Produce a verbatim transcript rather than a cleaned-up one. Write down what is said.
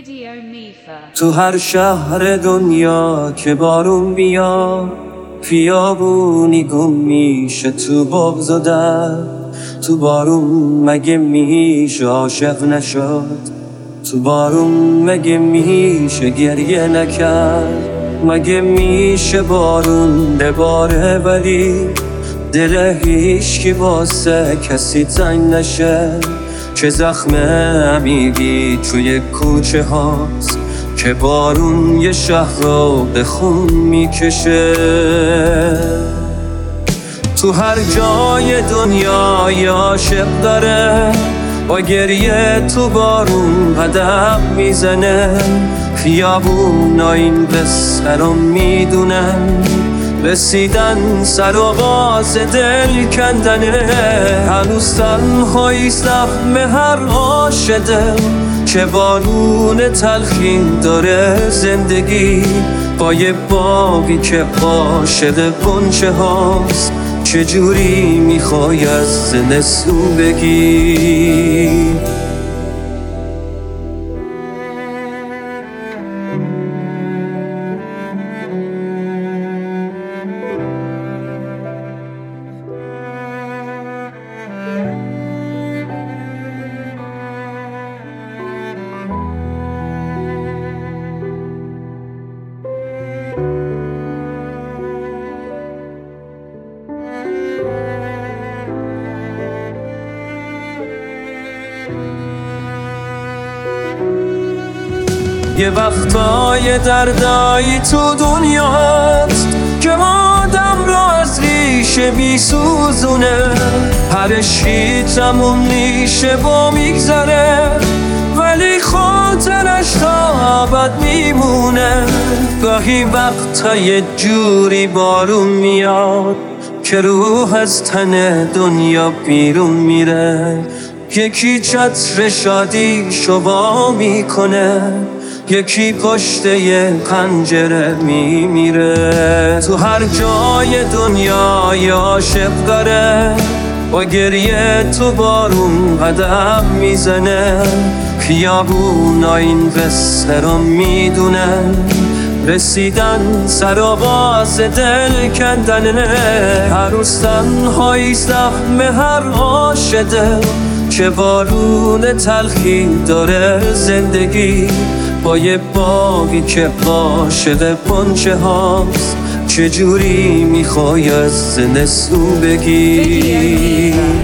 تو هر شهر دنیا که بارون بیاد، خیابونی گم میشه تو بغض و درد. تو بارون مگه میشه عاشق نشد؟ تو بارون مگه میشه گریه نکرد؟ مگه میشه بارون بباره ولی دل هیچکی واسه کسی تنگ نشه؟ چه زخم عمیقی توی کوچه هاست که بارون یه شهر رو به خون میکشه. تو هر جای دنیا یه عاشق داره، با گریه تو بارون قدم میزنه. خیابونا این قصه رو میدونن، رسیدن سر و باز دل کندنه. هنوز تنهایی زخم هر عاشقه که بارون تلخین داره زندگی. با یه باقی که عاشق غنچه هاست، چجوری میخوای از زمستون بگی؟ یه وقتای دردایی تو دنیا هست که آدم رو از ریشه میسوزونه. هر چی تموم میشه و میگذره، ولی خاطرش تا ابد میمونه. گاهی وقتا یه جوری بارون میاد که روح از تن دنیا بیرون میره. یکی چتر شادیشو وا میکنه، یکی پشت یه پنجره میمیره. تو هر جای دنیا یه عاشق داره، با گریه تو بارون قدم میزنه. خیابونا این قصه رو میدونن، رسیدن سر و باز دل کندنه. هنوز تنهایی زخم هر عاشقه که بارون تلخی داره زندگی. با یه باقی که عاشق غنچه هاست، چجوری میخوای از زمستون بگی؟